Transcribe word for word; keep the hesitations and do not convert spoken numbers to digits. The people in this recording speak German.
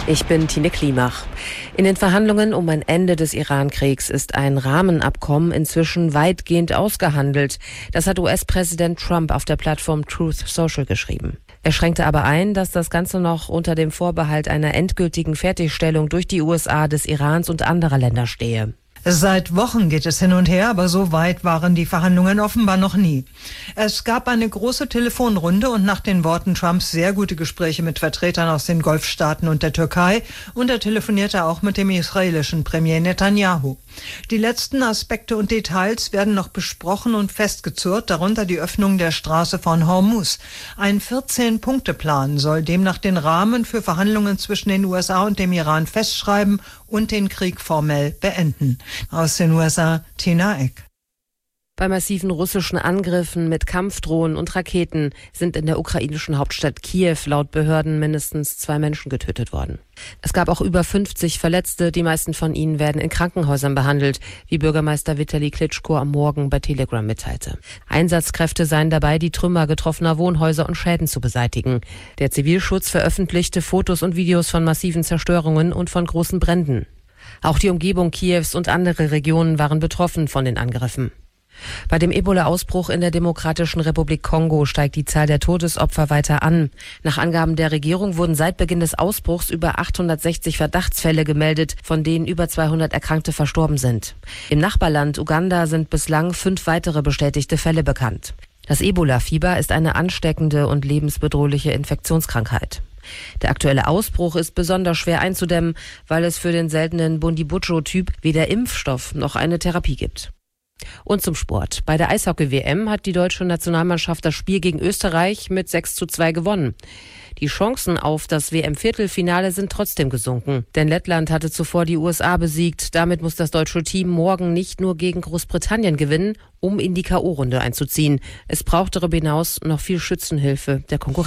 Ich bin Tine Klimach. In den Verhandlungen um ein Ende des Iran-Kriegs ist ein Rahmenabkommen inzwischen weitgehend ausgehandelt. Das hat U S-Präsident Trump auf der Plattform Truth Social geschrieben. Er schränkte aber ein, dass das Ganze noch unter dem Vorbehalt einer endgültigen Fertigstellung durch die U S A des Irans und anderer Länder stehe. Seit Wochen geht es hin und her, aber so weit waren die Verhandlungen offenbar noch nie. Es gab eine große Telefonrunde und nach den Worten Trumps sehr gute Gespräche mit Vertretern aus den Golfstaaten und der Türkei, und er telefonierte auch mit dem israelischen Premier Netanyahu. Die letzten Aspekte und Details werden noch besprochen und festgezurrt, darunter die Öffnung der Straße von Hormuz. Ein vierzehn-Punkte-Plan soll demnach den Rahmen für Verhandlungen zwischen den U S A und dem Iran festschreiben und den Krieg formell beenden. Aus den U S A, Tina Eck. Bei massiven russischen Angriffen mit Kampfdrohnen und Raketen sind in der ukrainischen Hauptstadt Kiew laut Behörden mindestens zwei Menschen getötet worden. Es gab auch über fünfzig Verletzte, die meisten von ihnen werden in Krankenhäusern behandelt, wie Bürgermeister Vitali Klitschko am Morgen bei Telegram mitteilte. Einsatzkräfte seien dabei, die Trümmer getroffener Wohnhäuser und Schäden zu beseitigen. Der Zivilschutz veröffentlichte Fotos und Videos von massiven Zerstörungen und von großen Bränden. Auch die Umgebung Kiews und andere Regionen waren betroffen von den Angriffen. Bei dem Ebola-Ausbruch in der Demokratischen Republik Kongo steigt die Zahl der Todesopfer weiter an. Nach Angaben der Regierung wurden seit Beginn des Ausbruchs über achthundertsechzig Verdachtsfälle gemeldet, von denen über zweihundert Erkrankte verstorben sind. Im Nachbarland Uganda sind bislang fünf weitere bestätigte Fälle bekannt. Das Ebola-Fieber ist eine ansteckende und lebensbedrohliche Infektionskrankheit. Der aktuelle Ausbruch ist besonders schwer einzudämmen, weil es für den seltenen Bundibugyo-Typ weder Impfstoff noch eine Therapie gibt. Und zum Sport. Bei der Eishockey-W M hat die deutsche Nationalmannschaft das Spiel gegen Österreich mit sechs zu zwei gewonnen. Die Chancen auf das W M-Viertelfinale sind trotzdem gesunken, denn Lettland hatte zuvor die U S A besiegt. Damit muss das deutsche Team morgen nicht nur gegen Großbritannien gewinnen, um in die K O-Runde einzuziehen. Es braucht darüber hinaus noch viel Schützenhilfe der Konkurrenz.